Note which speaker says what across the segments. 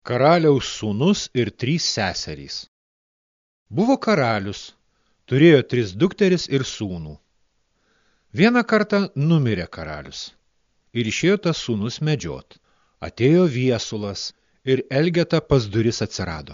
Speaker 1: Karaliaus sūnus ir 3 seserys. Buvo karalius, turėjo 3 dukteris ir sūnų. Vieną kartą numirė karalius ir išėjo tas sūnus medžiot. Atėjo viesulas ir Elgeta pas duris atsirado.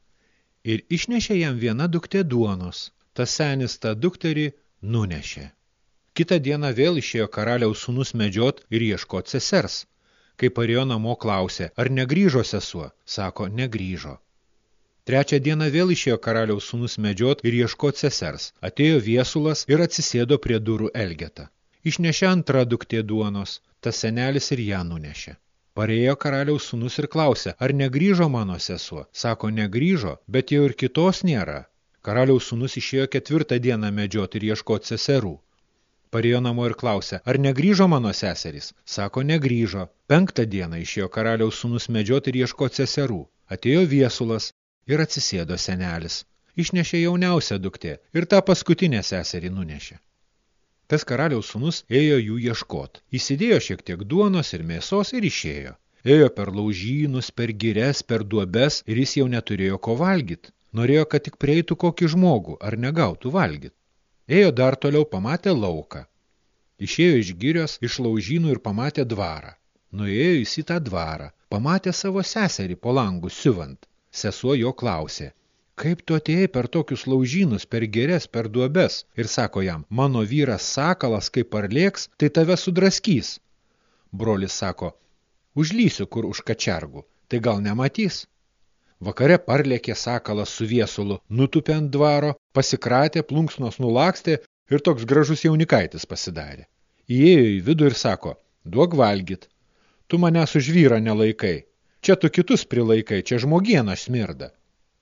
Speaker 1: Ir išnešė jam viena duktė duonos, tas senis tą dukterį nunešė. Kitą dieną vėl išėjo karaliaus sūnus medžiot ir ieškot sesers. Kai parėjo namo, klausė, ar negrįžo sesuo? Sako, negrįžo. Trečią dieną vėl išėjo karaliaus sūnus medžiot ir ieškot sesers. Atėjo viesulas ir atsisėdo prie durų Elgetą. Išnešė antrą duktė duonos, tas senelis ir ją nunešė. Parėjo karaliaus sūnus ir klausė, ar negrįžo mano sesuo? Sako, negrįžo, bet jau ir kitos nėra. Karaliaus sūnus išėjo 4 dieną medžiot ir ieškot seserų. Parėjo namo ir klausė, ar negrįžo mano seserys? Sako, negrįžo. 5 dieną išėjo karaliaus sūnus medžiot ir ieškot seserų. Atėjo viesulas ir atsisėdo senelis. Išnešė jauniausią duktė ir tą paskutinę seserį nunešė. Tas karaliaus sūnus ėjo jų ieškot. Įsidėjo šiek tiek duonos ir mėsos ir išėjo. Ėjo per laužynus, per girias, per duobes ir jis jau neturėjo ko valgyt. Norėjo, kad tik prieitų kokį žmogų ar negautų valgyt. Ėjo dar toliau, pamatė lauką. Išėjo iš girios, iš laužynų ir pamatė dvarą. Nuėjo jis į tą dvarą, pamatė savo seserį po langų siuvant. Sesuo jo klausė, kaip tu atėjai per tokius laužynus, per girias, per duobes? Ir sako jam, mano vyras sakalas, kaip parlėks, tai tave sudraskys. Brolis sako, užlysiu kur už kačergų, tai gal nematys? Vakare parlėkė sakalas su viesulu, nutupė ant dvaro, pasikratė, plunksnos nulakstė ir toks gražus jaunikaitis pasidarė. Įėjo į vidų ir sako, duok valgyt, tu manęs už vyrą nelaikai, čia tu kitus prilaikai, čia žmogiena smirda.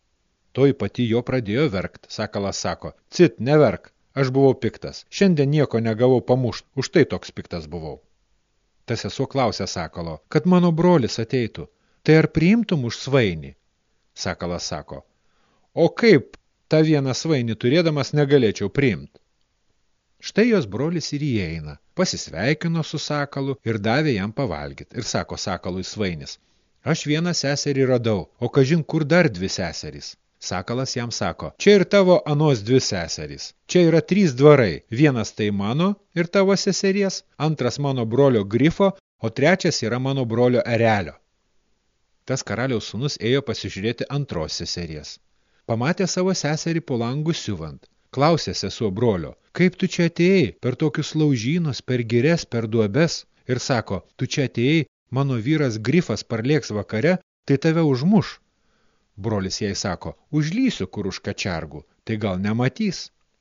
Speaker 1: Toj pati jo pradėjo verkt, sakalas sako, cit, neverk, aš buvau piktas, šiandien nieko negavau pamušt, už tai toks piktas buvau. Tas sesuo klausė sakalo, kad mano brolis ateitų, tai ar priimtum už svainį? Sakalas sako, o kaip tą vieną svainį turėdamas negalėčiau priimt? Štai jos brolis ir įeina, pasisveikino su sakalu ir davė jam pavalgyt. Ir sako sakalui svainis, aš vieną seserį radau, o kažin kur dar 2 seserys. Sakalas jam sako, čia ir tavo anos 2 seserys. Čia yra 3 dvarai, vienas tai mano ir tavo seseries, antras mano brolio Grifo, o trečias yra mano brolio Erelio. Tas karaliaus sūnus ėjo pasižiūrėti antros seseries. Pamatė savo seserį po langų siuvant. Klausė sesuo brolio, kaip tu čia atėjai per tokius laužynus, per girias, per duobes? Ir sako, tu čia atėjai, mano vyras Grifas parlėks vakare, tai tave užmuš. Brolis jai sako, užlysiu kur už kačergų, tai gal nematys.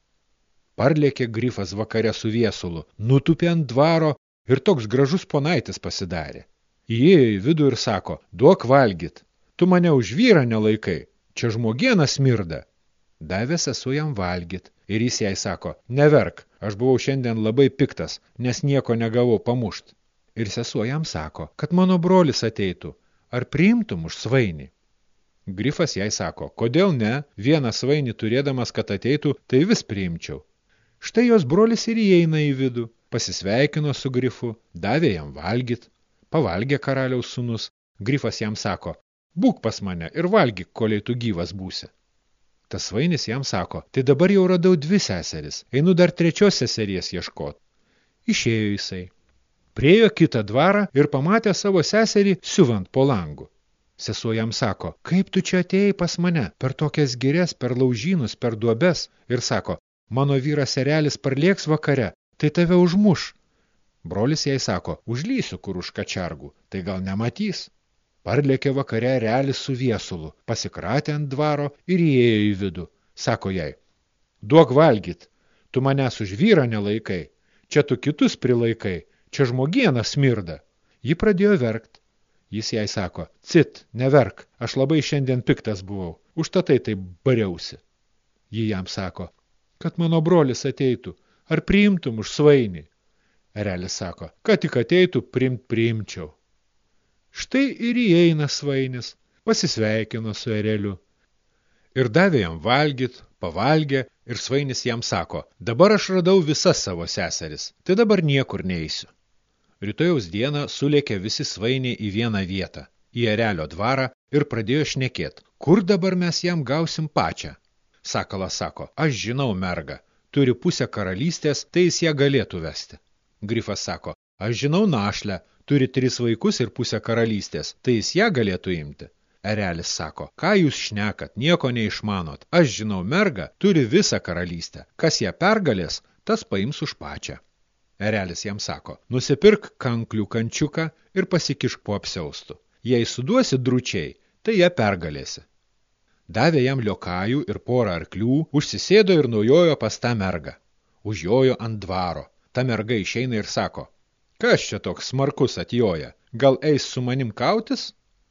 Speaker 1: Parlėkė Grifas vakare su viesulu, nutupė ant dvaro ir toks gražus ponaitis pasidarė. Įėjo į vidų ir sako, duok valgyt, tu mane už vyrą nelaikai, čia žmogiena smirda. Davė sesuo jam valgyt ir jis jai sako, neverk, aš buvau šiandien labai piktas, nes nieko negavau pamušt. Ir sesuo jam sako, kad mano brolis ateitų, ar priimtum už svainį? Grifas jai sako, kodėl ne, vieną svainį turėdamas, kad ateitų, tai vis priimčiau. Štai jos brolis ir įeina į vidų, pasisveikino su Grifu, davė jam valgyt. Pavalgė karaliaus sūnus, Grifas jam sako, būk pas mane ir valgyk, koliai tu gyvas būsi. Tas svainis jam sako, tai dabar jau radau 2 seseris, einu dar 3 seseries ieškot. Išėjo jisai. Priėjo kitą dvarą ir pamatė savo seserį siuvant po langu. Sesuo jam sako, kaip tu čia atėjai pas mane, per tokias girias, per laužynus, per duobes? Ir sako, mano vyras Erelis parlėks vakare, tai tave užmuš. Brolis jai sako, užlysiu kur už kačergų, tai gal nematys. Parlėkė vakare Erelis su viesulu, pasikratė ant dvaro ir įėjo į vidų. Sako jai, duok valgyt, tu manęs už vyrą nelaikai, čia tu kitus prilaikai, čia žmogiena smirda. Ji pradėjo verkt. Jis jai sako, cit, neverk, aš labai šiandien piktas buvau, užtatai tai bariausi. Ji jam sako, kad mano brolis ateitų, ar priimtum už svainį? Erelis sako, kad tik ateitų, priimčiau. Štai ir įeina svainis, pasisveikino su Ereliu. Ir davė jam valgyt, pavalgė, ir svainis jam sako, dabar aš radau visas savo seseris, tai dabar niekur neisiu. Rytojaus dieną sulėkė visi svainiai į vieną vietą. į erelio dvarą ir pradėjo šnekėt, kur dabar mes jam gausim pačią. Sakalas sako, aš žinau mergą, turi pusę karalystės, tai jis ją galėtų vesti. Grifas sako, aš žinau našlę, turi 3 vaikus ir pusę karalystės, tai jis ją galėtų imti. Erelis sako, ką jūs šnekat, nieko neišmanot, aš žinau mergą, turi visą karalystę, kas ją pergalės, tas paims už pačią. Erelis jam sako, nusipirk kanklių kančiuką ir pasikišk po apsiaustu. Jei suduosi dručiai, tai ją pergalėsi. Davė jam liokajų ir porą arklių, užsisėdo ir nujojo pas tą mergą. Užjojo ant dvaro. Ta merga išeina ir sako, kas čia toks smarkus atjoja, gal eis su manim kautis?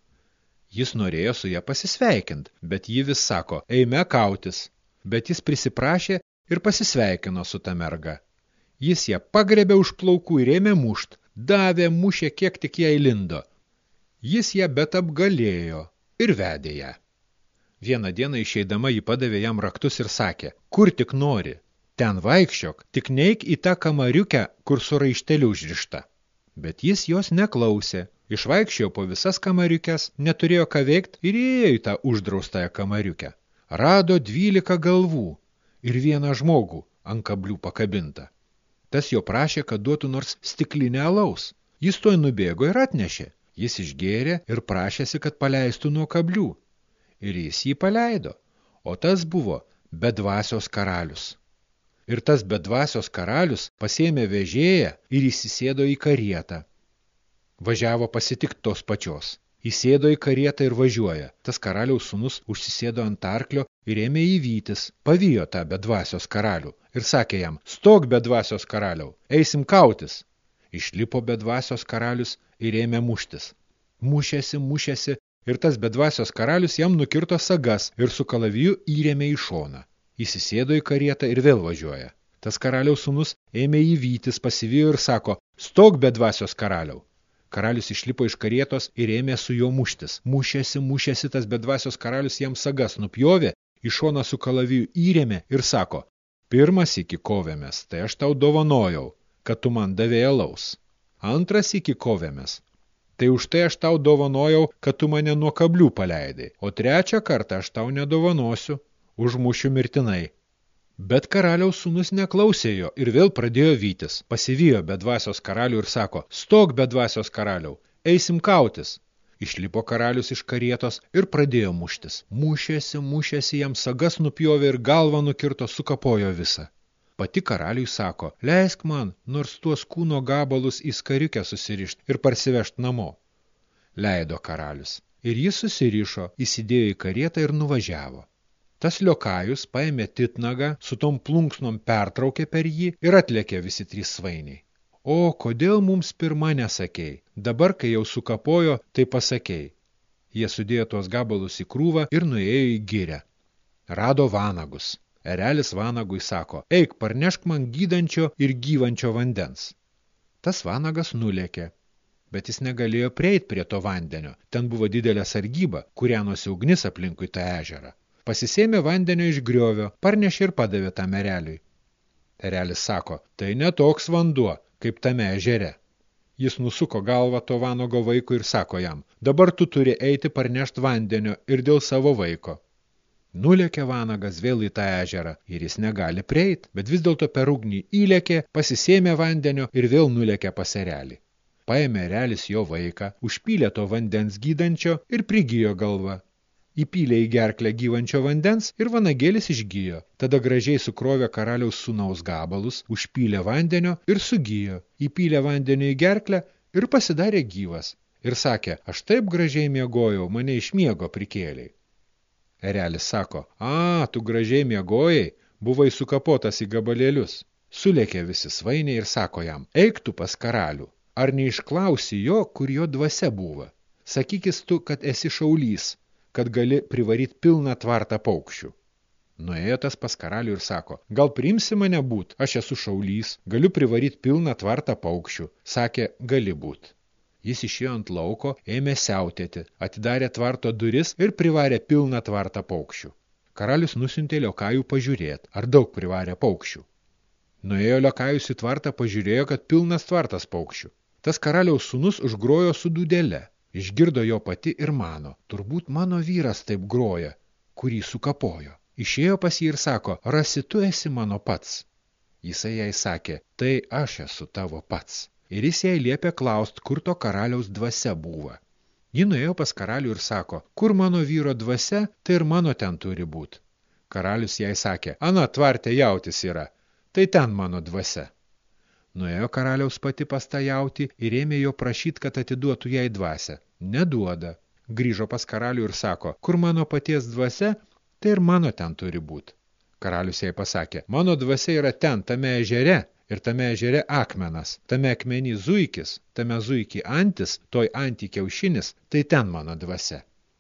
Speaker 1: Jis norėjo su ją pasisveikint, bet ji vis sako, eime kautis. Bet jis prisiprašė ir pasisveikino su ta merga. Jis ją pagrebė už plaukų ir ėmė mušt, davė, mušė, kiek tik jai lindo. Jis ją bet apgalėjo ir vedė ją. Vieną dieną išeidama ji padavė jam raktus ir sakė, kur tik nori, ten vaikščiok, tik neik į tą kamariukę, kur su raišteliu užrišta. Bet jis jos neklausė, išvaikščiojo po visas kamariukes, neturėjo ką veikt ir įėjo į tą uždraustąją kamariukę. Rado 12 galvų ir 1 žmogų ant kablių pakabintą. Tas jo prašė, kad duotų nors stiklinę alaus. Jis tuoj nubėgo ir atnešė. Jis išgėrė ir prašėsi, kad paleistų nuo kablių. Ir jis jį paleido, o tas buvo bedvasios karalius. Ir tas bedvasios karalius pasėmė vežėją ir įsisėdo į karietą. Važiavo pasitikt tos pačios. Įsėdo į karietą ir važiuoja. Tas karaliaus sūnus užsisėdo ant arklio ir ėmė įvytis. Pavijo tą bedvasios karalių ir sakė jam, stok bedvasios karaliau, eisim kautis. Išlipo bedvasios karalius ir ėmė muštis. Mušėsi ir tas bedvasios karalius jam nukirto sagas ir su kalaviju įrėmė į šoną. Įsisėdo į karietą ir vėl važiuoja. Tas karaliaus sūnus ėmė įvytis, pasivijo ir sako, stok bedvasios karaliau. Karalius išlipo iš karietos ir ėmė su juo muštis. Mušėsi, tas bedvasios karalius jam sagas nupjovė, į šoną su kalaviju įrėmė ir sako, pirmas iki kovėmės, tai aš tau dovanojau, kad tu man davėjai alaus. Antras iki kovėmės, tai už tai aš tau dovanojau, kad tu mane nuo kablių paleidai, o 3 kartą aš tau nedovanosiu, užmušiu mirtinai. Bet karaliaus sūnus neklausė jo ir vėl pradėjo vytis. Pasivijo bedvasios karalių ir sako, stok bedvasios karaliau, eisim kautis. Išlipo karalius iš karietos ir pradėjo muštis. Mušėsi, jam sagas nupjovė ir galvą nukirto, sukapojo visą. Pati karaliui sako, leisk man, nors tuos kūno gabalus į skariukę susirišt ir parsivežt namo. Leido karalius. Ir jis susirišo, įsidėjo į karietą ir nuvažiavo. Tas liokajus paėmė titnagą, su tom plunksnom pertraukė per jį ir atlėkė visi 3 svainiai. O, kodėl mums pirma nesakei? Dabar, kai jau sukapojo, tai pasakei. Jie sudėjo tuos gabalus į krūvą ir nuėjo į girią. Rado vanagus. Erelis vanagui sako, eik, parnešk man gydančio ir gyvančio vandens. Tas vanagas nulėkė, bet jis negalėjo prieit prie to vandenio. Ten buvo didelė sargyba, kūrenosi ugnis aplinkui tą ežerą. Pasisėmė vandenio iš griovio, parnešė ir padavė tam ereliui. Erelis sako, tai ne toks vanduo, kaip tame ežere. Jis nusuko galvą to vanago vaikui ir sako jam, dabar tu turi eiti parnešt vandenio ir dėl savo vaiko. Nulėkė vanagas vėl į tą ežerą ir jis negali prieit, bet vis dėlto per ugnį įlėkė, pasisėmė vandenio ir vėl nulėkė pas erelį. Paėmė erelis jo vaiką, užpylė to vandens gydančio ir prigijo galvą. Įpylė į gerklę gyvančio vandens ir vanagėlis išgijo. Tada gražiai sukrovė karaliaus sūnaus gabalus, užpylė vandenio ir sugijo. Įpylė vandenio į gerklę ir pasidarė gyvas. Ir sakė, aš taip gražiai miegojau, mane iš miego prikėlei. Erelis sako, tu gražiai miegojai, buvai sukapotas į gabalėlius. Sulėkė visi svainiai ir sako jam, eik tu pas karalių. Ar neišklausi jo, kur jo dvasia buvo? Sakykis tu, kad esi šaulys, kad gali privaryt pilną tvartą paukščių. Nuėjo tas pas karalių ir sako, gal priimsi mane būt, aš esu šaulys, galiu privaryt pilną tvartą paukščių. Sakė, gali būt. Jis išėjo ant lauko, ėmė siautėti, atidarė tvarto duris ir privarė pilną tvartą paukščių. Karalius nusiuntė liokajų pažiūrėt, ar daug privarė paukščių. Nuėjo liokajus į tvartą, pažiūrėjo, kad pilnas tvartas paukščių. Tas karaliaus sūnus užgrojo su dūdele. Išgirdo jo pati ir mano, turbūt mano vyras taip groja, kurį sukapojo. Išėjo pas jį ir sako, rasi tu esi mano pats. Jisai jai sakė, tai aš esu tavo pats. Ir jis jai liepė klaust, kur to karaliaus dvasia buvo. Ji nuėjo pas karalių ir sako, kur mano vyro dvasia, tai ir mano ten turi būt. Karalius jai sakė, ana tvarte jautis yra, tai ten mano dvasia. Nuėjo karaliaus pati pas tą jautį ir ėmė jo prašyt, kad atiduotų jai dvasią. Neduoda. Grįžo pas karalių ir sako, kur mano paties dvasia, tai ir mano ten turi būt. Karalius jai pasakė, mano dvasia yra ten, tame ežere, ir tame ežere akmenas, tame akmenį zuikis, tame zuikį antis, toj antį kiaušinis, tai ten mano dvasia.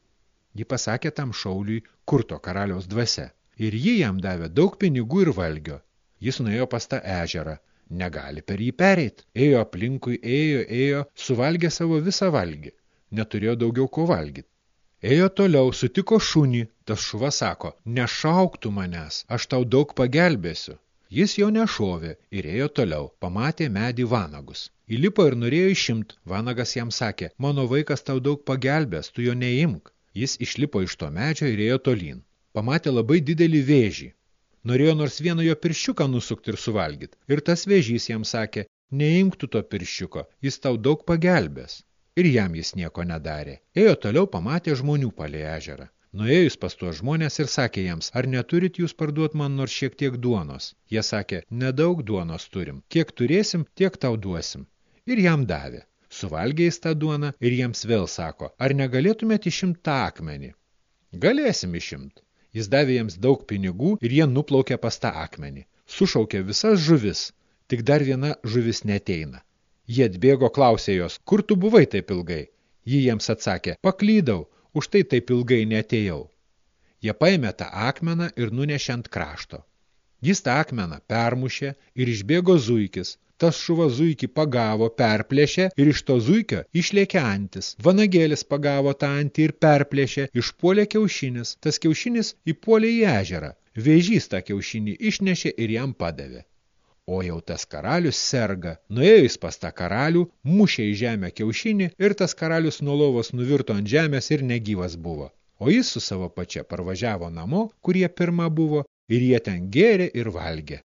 Speaker 1: Ji pasakė tam šauliui, kur to karaliaus dvasia, ir ji jam davė daug pinigų ir valgio. Jis nuėjo pas tą ežerą, negali per jį pereit, ėjo aplinkui, ėjo, suvalgė savo visą valgį, neturėjo daugiau ko valgyti. Ėjo toliau, sutiko šunį, tas šuva sako, nešauk tu manęs, aš tau daug pagelbėsiu. Jis jau nešovė ir ėjo toliau, pamatė medį vanagus. Įlipo ir norėjo išimt, vanagas jam sakė, mano vaikas tau daug pagelbės, tu jo neimk. Jis išlipo iš to medžio ir ėjo tolyn. Pamatė labai didelį vėžį. Norėjo nors vieną jo pirščiuką nusukti ir suvalgyti. Ir tas vėžys jam sakė, neimk tu to pirščiuko, jis tau daug pagelbės. Ir jam jis nieko nedarė. Ėjo toliau, pamatė žmonių palei ežerą. Nuėjo jis pas tuos žmonės ir sakė jiems, ar neturit jūs parduot man nors šiek tiek duonos? Jie sakė, nedaug duonos turim, kiek turėsim, tiek tau duosim. Ir jam davė. Suvalgė jis tą duoną ir jiems vėl sako, ar negalėtumėt išimt tą akmenį? Galėsim išimt. Jis davė jiems daug pinigų ir jie nuplaukė pas tą akmenį. Sušaukė visas žuvis, tik dar viena žuvis neteina. Jie atbėgo, klausė jos, kur tu buvai taip ilgai? Ji jiems atsakė, paklydau, už tai taip ilgai neatėjau. Jie paėmė tą akmeną ir nunešė ant krašto. Jis tą akmeną permušė ir išbėgo zuikis. Tas šuva zuikį pagavo, perplėšė ir iš to zuikio išlėkė antis. Vanagėlis pagavo tą antį ir perplėšė, išpuolė kiaušinis. Tas kiaušinis įpuolė į ežerą. Vėžys tą kiaušinį išnešė ir jam padavė. O jau tas karalius serga. Nuėjo jis pas tą karalių, mušė į žemę kiaušinį ir tas karalius nuo lovos nuvirto ant žemės ir negyvas buvo. O jis su savo pačia parvažiavo namo, kur jie pirma buvo, ir jie ten gėrė ir valgė.